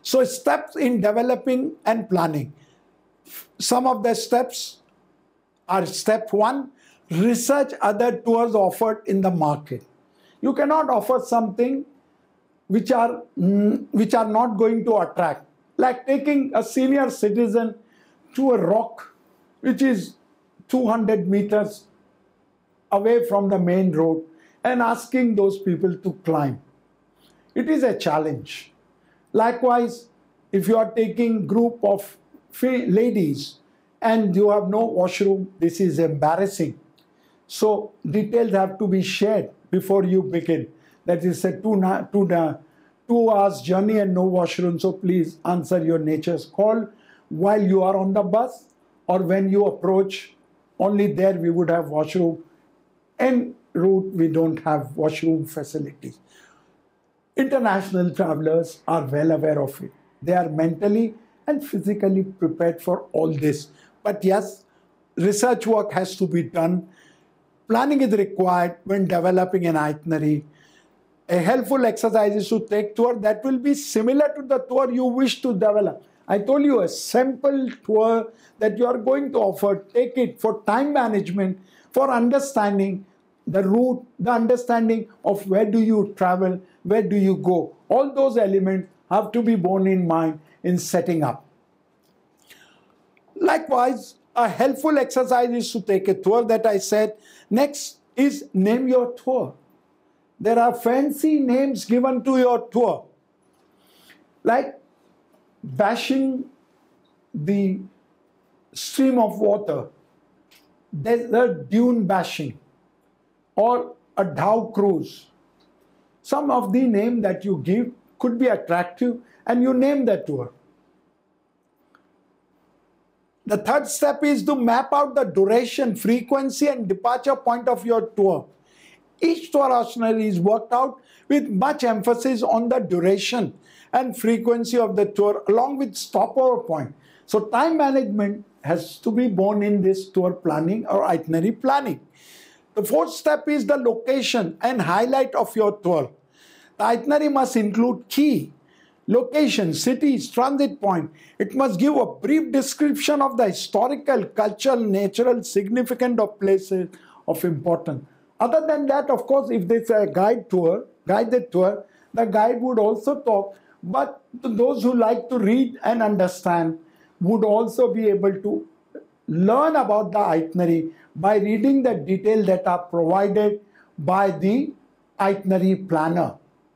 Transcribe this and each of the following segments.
So steps in developing and planning. Some of the steps are: step 1, research other tours offered in the market. You cannot offer something which are not going to attract, like taking a senior citizen to a rock which is 200 meters away from the main road and asking those people to climb. It is a challenge. Likewise, if you are taking group of ladies and you have no washroom, this is embarrassing. So details have to be shared before you begin. That is a 2 hours journey and no washroom. So please answer your nature's call while you are on the bus, or when you approach. Only there we would have washroom. En route we don't have washroom facilities. International travelers are well aware of it. They are mentally and physically prepared for all this. But yes, research work has to be done. Planning is required when developing an itinerary. A helpful exercise is to take tour that will be similar to the tour you wish to develop. I told you, a simple tour that you are going to offer, take it for time management, for understanding the route, the understanding of where do you travel, where do you go. All those elements have to be borne in mind in setting up. Likewise, a helpful exercise is to take a tour that I said. Next is name your tour. There are fancy names given to your tour, like bashing the stream of water, desert dune bashing, or a Dow cruise. Some of the name that you give could be attractive, and you name the tour. The third step is to map out the duration, frequency, and departure point of your tour. Each tour itinerary is worked out with much emphasis on the duration and frequency of the tour, along with stopover point. So time management has to be borne in this tour planning or itinerary planning. The fourth step is the location and highlight of your tour. The itinerary must include key locations, cities, transit point. It must give a brief description of the historical, cultural, natural significance of places of importance. Other than that, of course, if there's a guided tour, the guide would also talk, but those who like to read and understand would also be able to learn about the itinerary by reading the details that are provided by the itinerary planner.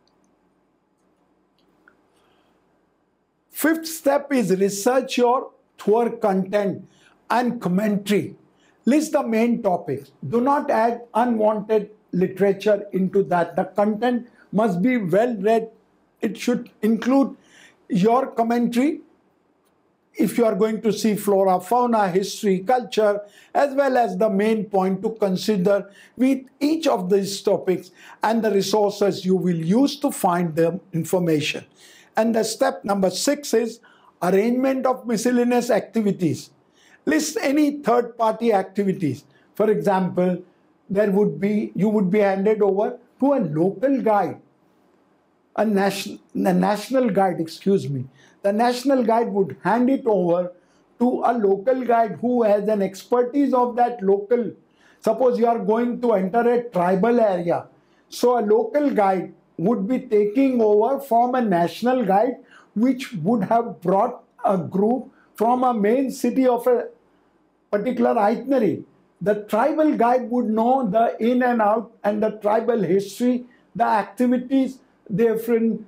Fifth step is research your tour content and commentary. List the main topics. Do not add unwanted literature into that. The content must be well read. It should include your commentary if you are going to see flora, fauna, history, culture, as well as the main point to consider with each of these topics and the resources you will use to find the information. And the step number 6 is arrangement of miscellaneous activities. List any third-party activities. For example, you would be handed over to a local guide, a national guide, excuse me. The national guide would hand it over to a local guide who has an expertise of that local. Suppose you are going to enter a tribal area. So a local guide would be taking over from a national guide, which would have brought a group from a main city of a particular itinerary. The tribal guide would know the in and out and the tribal history, the activities, different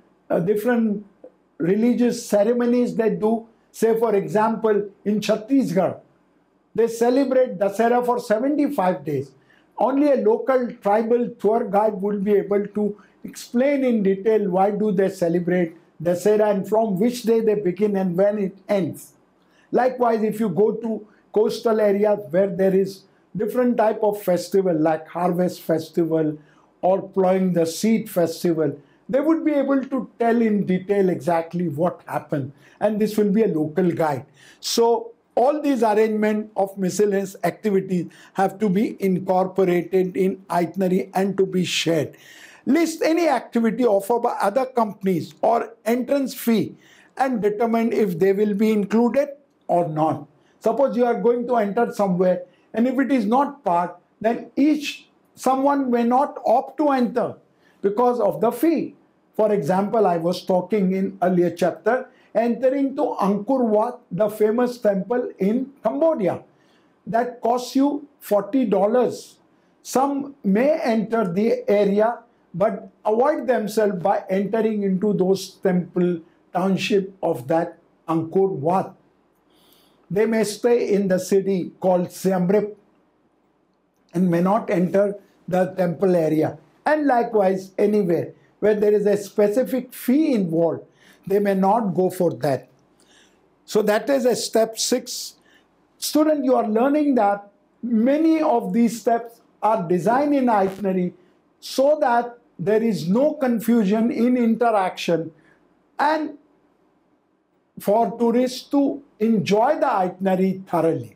religious ceremonies they do. Say, for example, in Chhattisgarh, they celebrate Dasera for 75 days. Only a local tribal tour guide will be able to explain in detail why do they celebrate Dasera and from which day they begin and when it ends. Likewise, if you go to coastal areas where there is different type of festival like harvest festival or plowing the seed festival, they would be able to tell in detail exactly what happened, and this will be a local guide. So all these arrangement of miscellaneous activities have to be incorporated in itinerary and to be shared. List any activity offered by other companies or entrance fee and determine if they will be included or not. Suppose you are going to enter somewhere, and if it is not parked, then someone may not opt to enter because of the fee. For example, I was talking in earlier chapter, entering to Angkor Wat, the famous temple in Cambodia. That costs you $40. Some may enter the area but avoid themselves by entering into those temple township of that Angkor Wat. They may stay in the city called Siem Reap and may not enter the temple area. And likewise, anywhere where there is a specific fee involved, they may not go for that. So that is a step 6. Student, you are learning that many of these steps are designed in itinerary so that there is no confusion in interaction and for tourists to enjoy the itinerary thoroughly.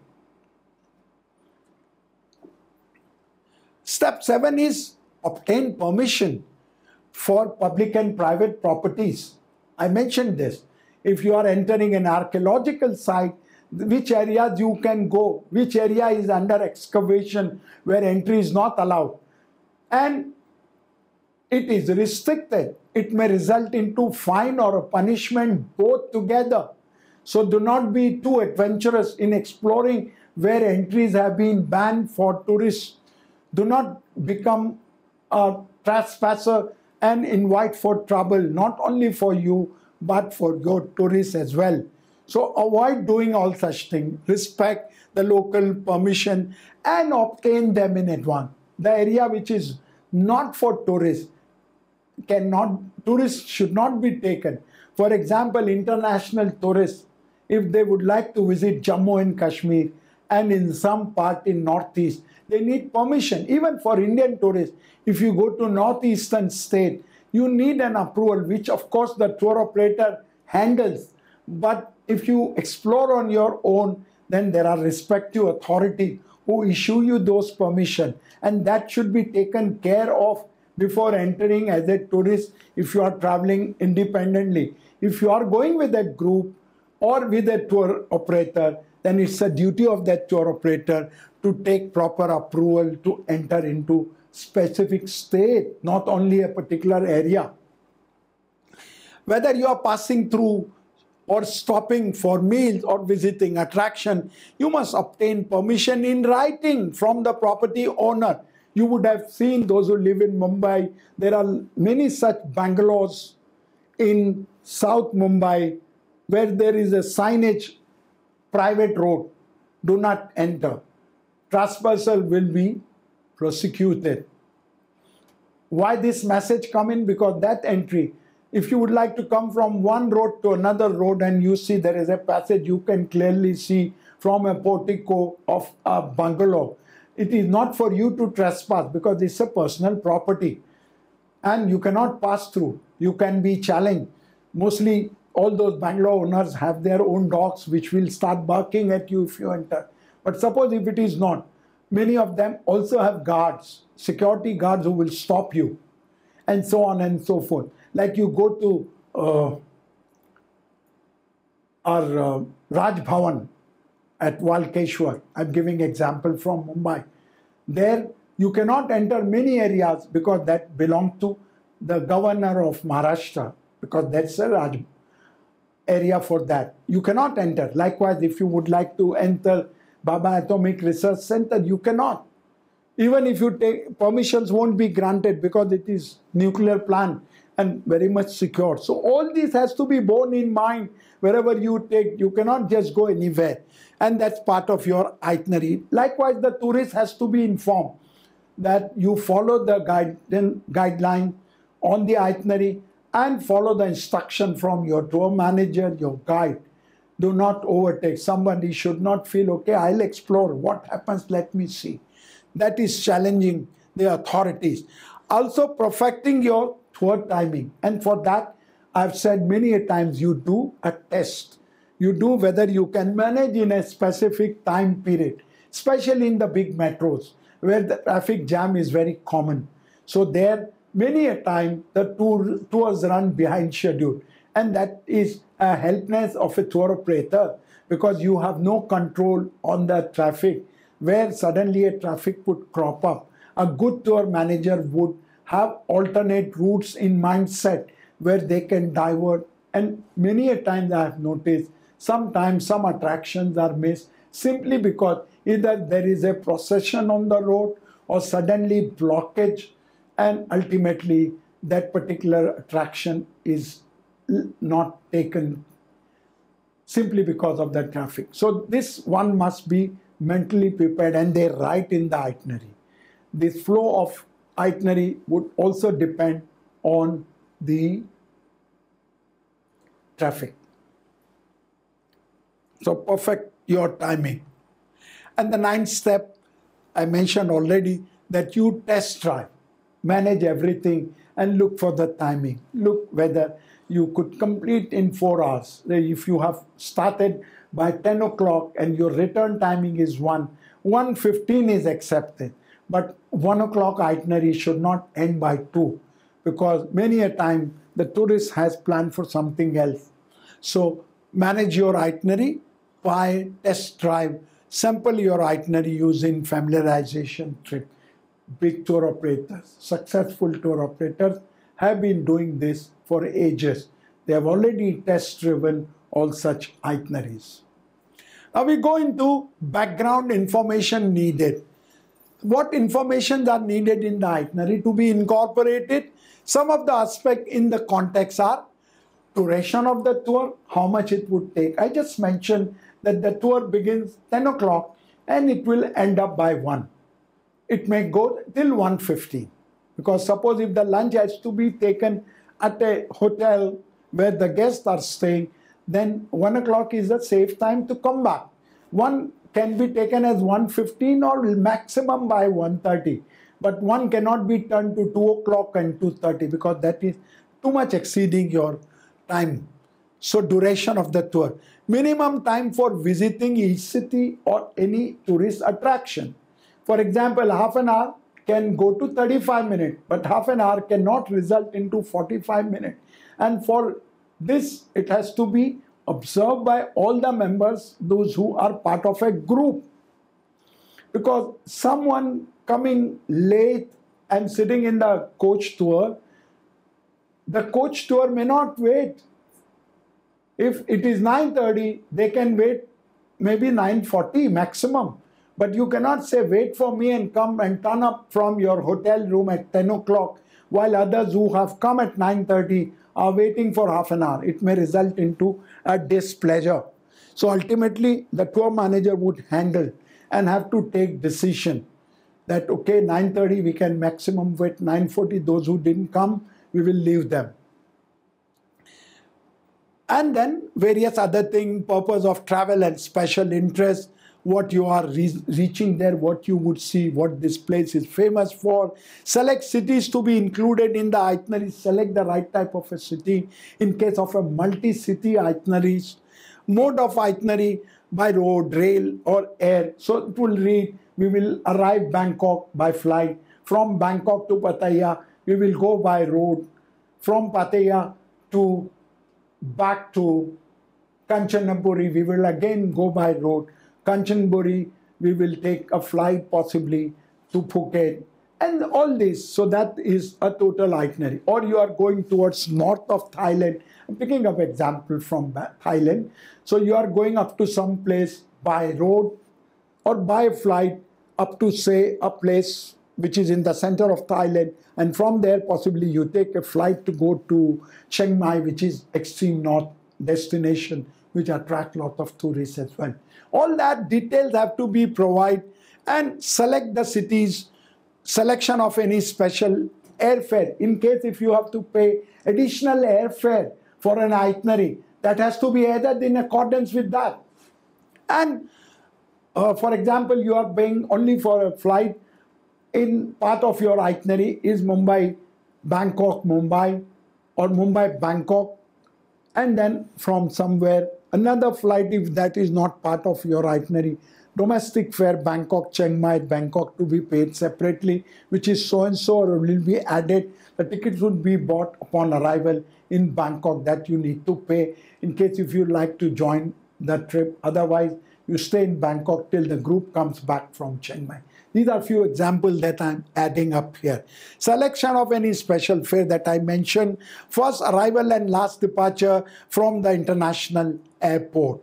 Step 7 is obtain permission for public and private properties. I mentioned this. If you are entering an archaeological site, which areas you can go, which area is under excavation where entry is not allowed. And it is restricted. It may result into fine or a punishment both together. So do not be too adventurous in exploring where entries have been banned for tourists. Do not become a trespasser and invite for trouble, not only for you, but for your tourists as well. So avoid doing all such things. Respect the local permission and obtain them in advance. The area which is not for tourists, tourists should not be taken. For example, international tourists, if they would like to visit Jammu and Kashmir and in some part in Northeast, they need permission. Even for Indian tourists, if you go to northeastern state, you need an approval, which of course the tour operator handles. But if you explore on your own, then there are respective authorities who issue you those permission, and that should be taken care of before entering as a tourist if you are traveling independently. If you are going with a group or with a tour operator, then it's a duty of that tour operator to take proper approval to enter into specific state, not only a particular area. Whether you are passing through or stopping for meals or visiting attraction, you must obtain permission in writing from the property owner. You would have seen, those who live in Mumbai, there are many such bungalows in South Mumbai where there is a signage, private road, do not enter. Trespasser will be prosecuted. Why this message come in? Because that entry, if you would like to come from one road to another road and you see there is a passage, you can clearly see from a portico of a bungalow. It is not for you to trespass because it's a personal property and you cannot pass through. You can be challenged. Mostly all those bungalow owners have their own dogs which will start barking at you if you enter. But suppose if it is not, many of them also have guards, security guards who will stop you and so on and so forth. Like you go to our Raj Bhavan at Walkeshwar. I'm giving example from Mumbai. There you cannot enter many areas because that belongs to the governor of Maharashtra, because that's a Raj area for that. You cannot enter. Likewise, if you would like to enter Baba Atomic Research Center, you cannot. Even if you take, permissions won't be granted because it is nuclear plant and very much secure. So all this has to be borne in mind wherever you take. You cannot just go anywhere. And that's part of your itinerary. Likewise, the tourist has to be informed that you follow the guideline on the itinerary and follow the instruction from your tour manager, your guide. Do not overtake. Somebody should not feel, okay, I'll explore. What happens? Let me see. That is challenging the authorities. Also, perfecting your tour timing. And for that, I've said many a times, you do a test. You do whether you can manage in a specific time period, especially in the big metros where the traffic jam is very common. So there, many a time, the tours run behind schedule. And that is a helplessness of a tour operator because you have no control on the traffic where suddenly a traffic would crop up. A good tour manager would have alternate routes in mindset where they can divert. And many a times I have noticed sometimes some attractions are missed simply because either there is a procession on the road or suddenly blockage, and ultimately that particular attraction is not taken simply because of the traffic. So this one must be mentally prepared, and they write in the itinerary. This flow of itinerary would also depend on the traffic. So perfect your timing. And the ninth step, I mentioned already, that you test drive, manage everything and look for the timing. Look whether you could complete in 4 hours. If you have started by 10 o'clock and your return timing is 1:15 is accepted. But 1 o'clock itinerary should not end by 2, because many a time the tourist has planned for something else. So manage your itinerary by test drive. Sample your itinerary using familiarization trip. Big tour operators, successful tour operators have been doing this for ages. They have already test driven all such itineraries. Now we go into background information needed. What information are needed in the itinerary to be incorporated? Some of the aspects in the context are duration of the tour, how much it would take. I just mentioned that the tour begins 10 o'clock and it will end up by 1. It may go till 1:15, because suppose if the lunch has to be taken at a hotel where the guests are staying, then 1 o'clock is a safe time to come back. One can be taken as 1:15 or maximum by 1:30, but one cannot be turned to 2 o'clock and 2:30 because that is too much exceeding your time. So duration of the tour. Minimum time for visiting each city or any tourist attraction. For example, half an hour can go to 35 minutes, but half an hour cannot result into 45 minutes. And for this, it has to be observed by all the members, those who are part of a group. Because someone coming late and sitting in the coach tour may not wait. If it is 9:30, they can wait maybe 9:40 maximum. But you cannot say, wait for me and come and turn up from your hotel room at 10 o'clock, while others who have come at 9:30 are waiting for half an hour. It may result into a displeasure. So ultimately, the tour manager would handle and have to take decision that, okay, 9:30 we can maximum wait, 9:40 those who didn't come, we will leave them. And then various other things, purpose of travel and special interest, what you are reaching there, what you would see, what this place is famous for. Select cities to be included in the itinerary. Select the right type of a city in case of a multi-city itineraries. Mode of itinerary by road, rail or air. So it will read, we will arrive Bangkok by flight. From Bangkok to Pattaya, we will go by road. From Pattaya to back to Kanchanaburi, we will again go by road. Kanchanaburi, we will take a flight possibly to Phuket, and all this. So that is a total itinerary. Or you are going towards north of Thailand. I'm picking up example from Thailand. So you are going up to some place by road or by flight up to, say, a place which is in the center of Thailand, and from there possibly you take a flight to go to Chiang Mai, which is extreme north destination, which attract a lot of tourists as well. All that details have to be provided, and select the cities, selection of any special airfare. In case if you have to pay additional airfare for an itinerary, that has to be added in accordance with that. And for example, you are paying only for a flight in part of your itinerary is Mumbai, Bangkok, Mumbai, or Mumbai, Bangkok, and then from somewhere another flight, if that is not part of your itinerary, domestic fare Bangkok, Chiang Mai, Bangkok to be paid separately, which is so and so, or will be added. The tickets would be bought upon arrival in Bangkok that you need to pay in case if you like to join the trip. Otherwise, you stay in Bangkok till the group comes back from Chiang Mai. These are few examples that I'm adding up here. Selection of any special fare that I mentioned. First arrival and last departure from the international airport.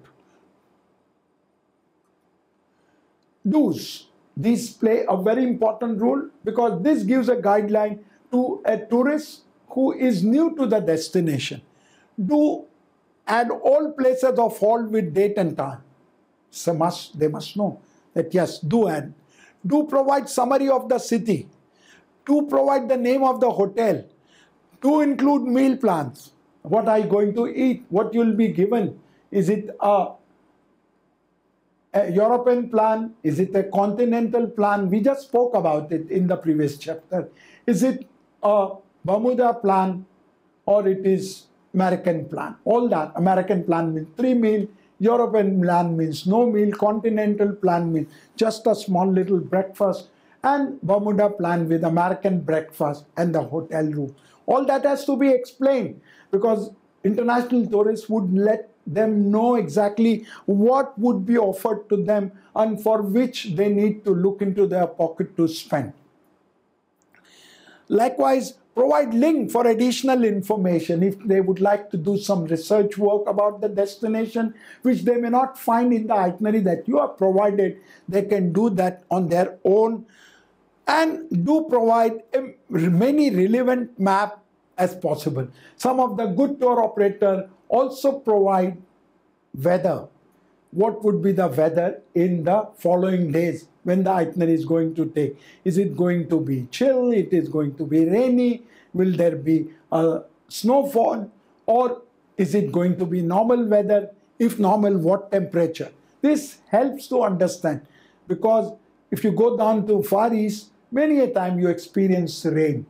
Do's. These play a very important role because this gives a guideline to a tourist who is new to the destination. Do add all places of halt with date and time. So they must know that yes, do add. Do provide summary of the city. Do provide the name of the hotel. Do include meal plans. What are you going to eat? What you will be given? Is it a European plan? Is it a continental plan? We just spoke about it in the previous chapter. Is it a Bermuda plan or it is American plan? All that. American plan means 3 meals. European plan means no meal, continental plan means just a small little breakfast, and Bermuda plan with American breakfast and the hotel room. All that has to be explained because international tourists would let them know exactly what would be offered to them and for which they need to look into their pocket to spend. Likewise, provide link for additional information if they would like to do some research work about the destination, which they may not find in the itinerary that you have provided. They can do that on their own. And do provide many relevant maps as possible. Some of the good tour operators also provide weather. What would be the weather in the following days when the itinerary is going to take? Is it going to be chill? It is going to be rainy? Will there be a snowfall? Or is it going to be normal weather? If normal, what temperature? This helps to understand because if you go down to Far East, many a time you experience rain.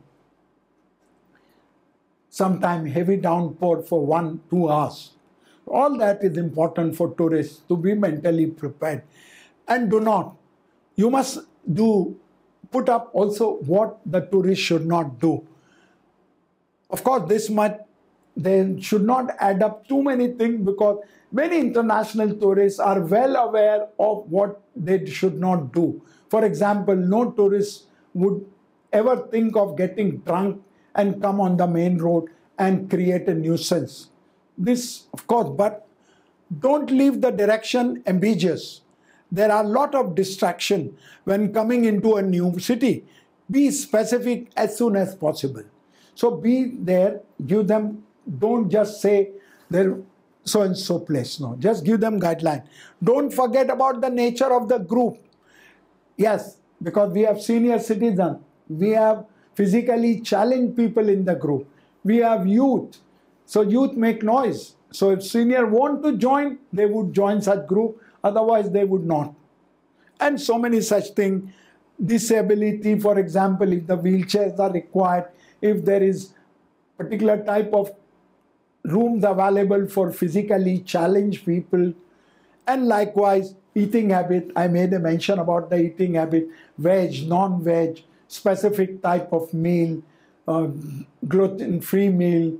Sometimes heavy downpour for 1-2 hours. All that is important for tourists to be mentally prepared. And you must put up also what the tourist should not do. Of course, they should not add up too many things because many international tourists are well aware of what they should not do. For example, no tourist would ever think of getting drunk and come on the main road and create a nuisance. This, of course, but don't leave the direction ambiguous. There are a lot of distraction when coming into a new city. Be specific as soon as possible. So be there, give them, don't just say they're so-and-so place. No, just give them guideline. Don't forget about the nature of the group. Yes, because we have senior citizens. We have physically challenged people in the group. We have youth. So youth make noise. So if senior want to join, they would join such group. Otherwise, they would not. And so many such things. Disability, for example, if the wheelchairs are required, if there is particular type of rooms available for physically challenged people. And likewise, eating habit. I made a mention about the eating habit. Veg, non-veg, specific type of meal, gluten-free meal,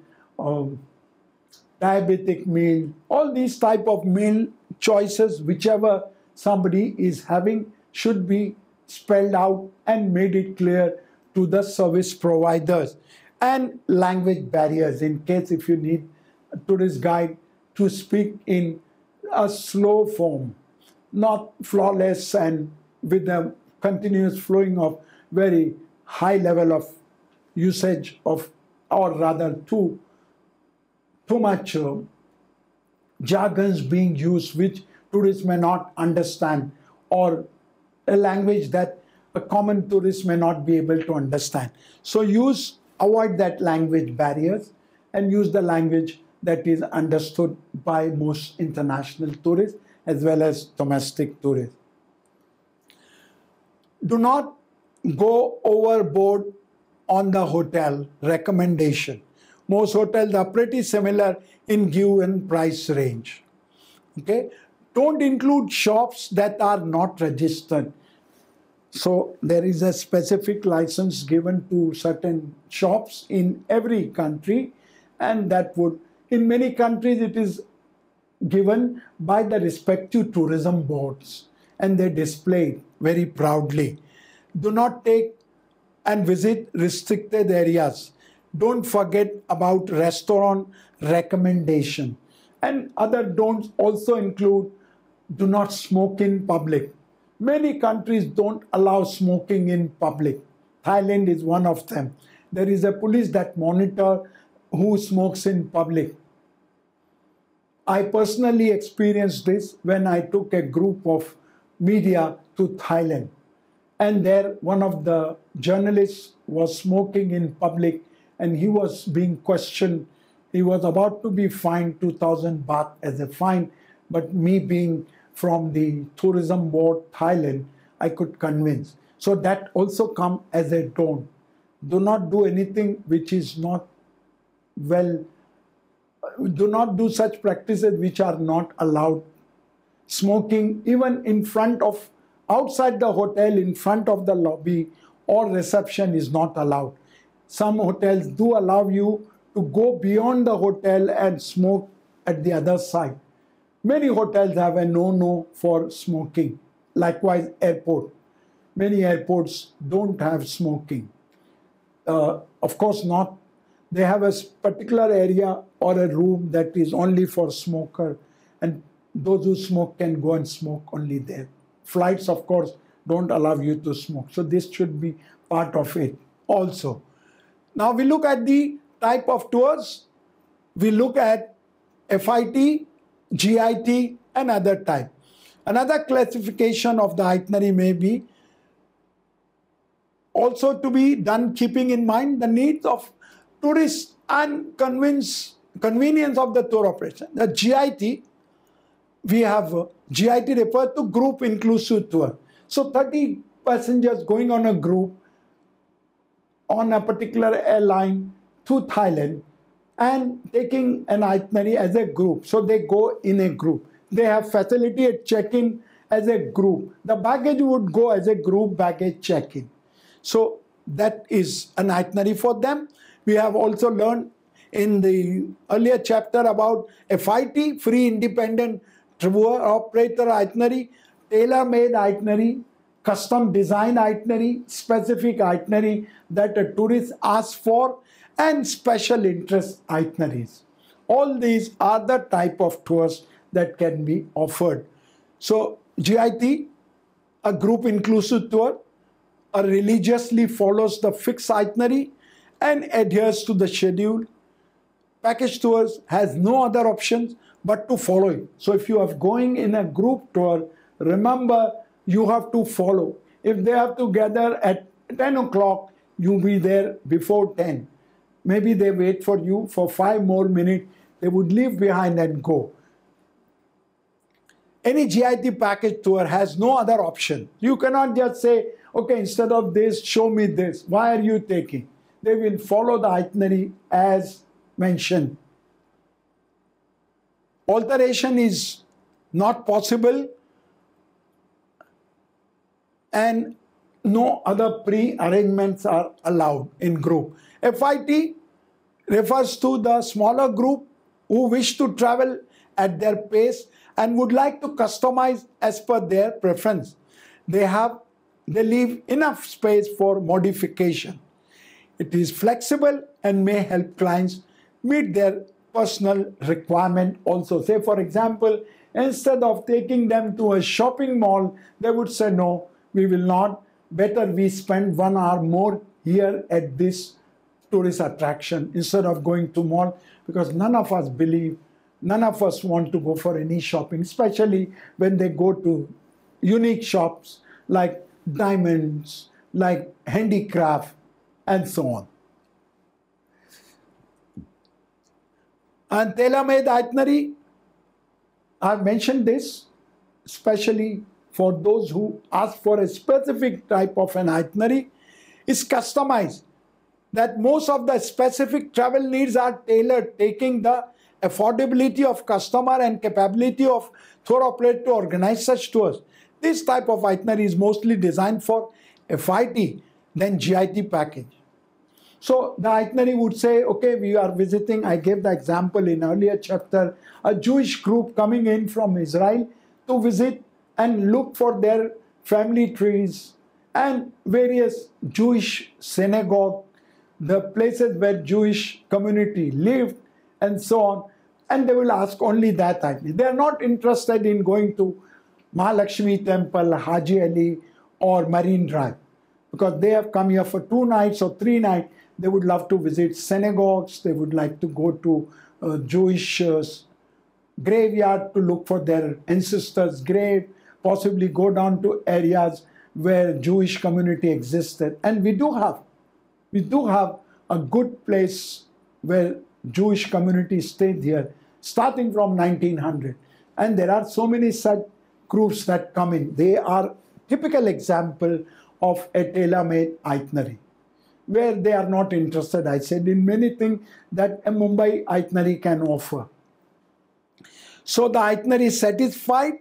diabetic meal, all these type of meal choices, whichever somebody is having, should be spelled out and made it clear to the service providers. And language barriers, in case if you need a tourist guide to speak in a slow form, not flawless and with a continuous flowing of very high level of usage of, or rather too much jargons being used which tourists may not understand, or a language that a common tourist may not be able to understand. So avoid that language barriers and use the language that is understood by most international tourists as well as domestic tourists. Do not go overboard on the hotel recommendation. Most hotels are pretty similar in given price range. Okay? don't include shops that are not registered. So there is a specific license given to certain shops in every country, and that would, in many countries, it is given by the respective tourism boards, and they display it very proudly. Do not take and visit restricted areas. Don't forget about restaurant recommendation. And other don'ts also include do not smoke in public. Many countries don't allow smoking in public. Thailand is one of them. There is a police that monitor who smokes in public. I personally experienced this when I took a group of media to Thailand. And there one of the journalists was smoking in public and he was being questioned. He was about to be fined 2,000 baht as a fine, but me being from the tourism board Thailand, I could convince. So that also come as a don't. Do not do anything which is not well, do not do such practices which are not allowed. Smoking even in front of, outside the hotel, in front of the lobby or reception is not allowed. Some hotels do allow you to go beyond the hotel and smoke at the other side. Many hotels have a no-no for smoking. Likewise, airport. Many airports don't have smoking. Of course not. They have a particular area or a room that is only for smoker, and those who smoke can go and smoke only there. Flights, of course, don't allow you to smoke. So this should be part of it also. Now we look at the type of tours. We look at FIT, GIT, and other type. Another classification of the itinerary may be also to be done keeping in mind the needs of tourists and convenience of the tour operation. The GIT, we have GIT referred to group inclusive tour. So 30 passengers going on a group on a particular airline to Thailand and taking an itinerary as a group. So they go in a group. They have facility at check-in as a group. The baggage would go as a group baggage check-in. So that is an itinerary for them. We have also learned in the earlier chapter about FIT, free independent tour operator itinerary, tailor-made itinerary, custom design itinerary, specific itinerary that a tourist asks for, and special interest itineraries. All these are the type of tours that can be offered. So GIT, a group inclusive tour, religiously follows the fixed itinerary and adheres to the schedule. Package tours has no other options but to follow it. So if you are going in a group tour, remember you have to follow. If they have to gather at 10 o'clock, you be there before 10. Maybe they wait for you for 5 more minutes. They would leave behind and go. Any GIT package tour has no other option. You cannot just say, okay, instead of this, show me this. Why are you taking? They will follow the itinerary as mentioned. Alteration is not possible, and no other pre-arrangements are allowed in group. FIT refers to the smaller group who wish to travel at their pace and would like to customize as per their preference. They leave enough space for modification. It is flexible and may help clients meet their personal requirement also. Say, for example, instead of taking them to a shopping mall, they would say, no, we will not. Better we spend 1 hour more here at this tourist attraction instead of going to mall, because none of us believe, none of us want to go for any shopping, especially when they go to unique shops like diamonds, like handicraft, and so on. And tailor-made itinerary, I've mentioned this, especially for those who ask for a specific type of an itinerary, is customized. That most of the specific travel needs are tailored, taking the affordability of customer and capability of tour operator to organize such tours. This type of itinerary is mostly designed for FIT than GIT package. So the itinerary would say, okay, we are visiting, I gave the example in earlier chapter, a Jewish group coming in from Israel to visit and look for their family trees and various Jewish synagogue, the places where Jewish community lived and so on. And they will ask only that itinerary. They are not interested in going to Mahalakshmi Temple, Haji Ali or Marine Drive, because they have come here for 2 nights or 3 nights. They would love to visit synagogues. They would like to go to Jewish graveyard to look for their ancestors' grave, possibly go down to areas where Jewish community existed. And we do have a good place where Jewish community stayed here, starting from 1900. And there are so many such groups that come in. They are typical example of a tailor-made itinerary, where they are not interested, I said, in many things that a Mumbai itinerary can offer. So the itinerary satisfied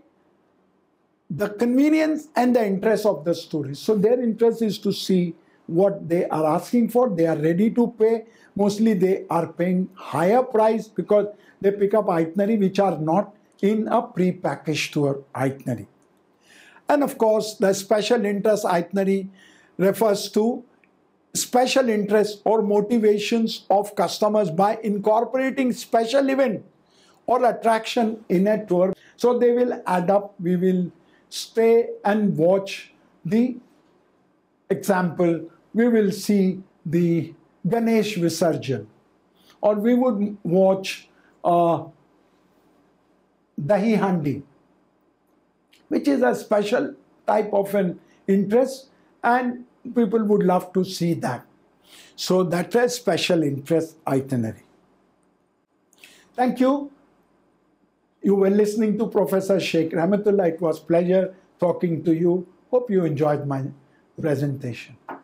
the convenience and the interest of the tourists. So their interest is to see what they are asking for. They are ready to pay. Mostly they are paying higher price because they pick up itinerary which are not in a pre-packaged tour itinerary. And of course, the special interest itinerary refers to special interest or motivations of customers by incorporating special event or attraction in a tour. So they will add up. We will stay and watch the example. We will see the Ganesh Visarjan, or we would watch Dahi Handi, which is a special type of an interest, and people would love to see that. So that's a special interest itinerary. Thank you. You were listening to Professor Sheikh Rahmatullah. It was a pleasure talking to you. Hope you enjoyed my presentation.